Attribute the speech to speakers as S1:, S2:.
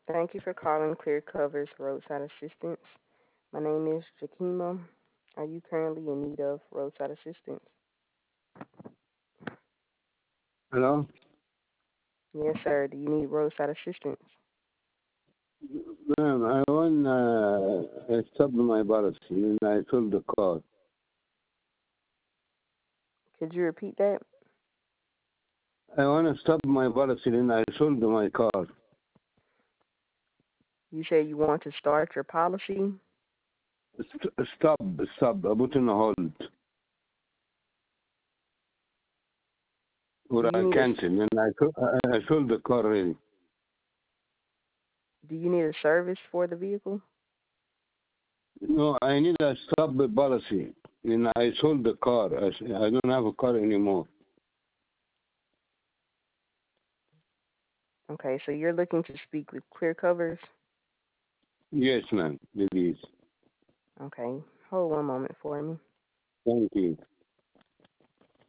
S1: Thank you for calling Clear Covers Roadside Assistance. My name is Jakima. Are you currently in need of roadside assistance?
S2: Hello?
S1: Yes, sir. Do you need roadside assistance?
S2: Ma'am, I want to stop my policy and I sold the car.
S1: Could you repeat that?
S2: I want to stop my policy and I sold my car.
S1: You said you want to start your policy.
S2: Stop. I put in a hold. Or
S1: Do you
S2: I
S1: need a
S2: cancel and I sold the car already.
S1: Do you need a service for the vehicle?
S2: No, I need to stop the policy and I sold the car. I don't have a car anymore.
S1: Okay, so you're looking to speak with Clear Covers.
S2: Yes, ma'am, it is.
S1: Okay, hold one moment for me.
S2: Thank you.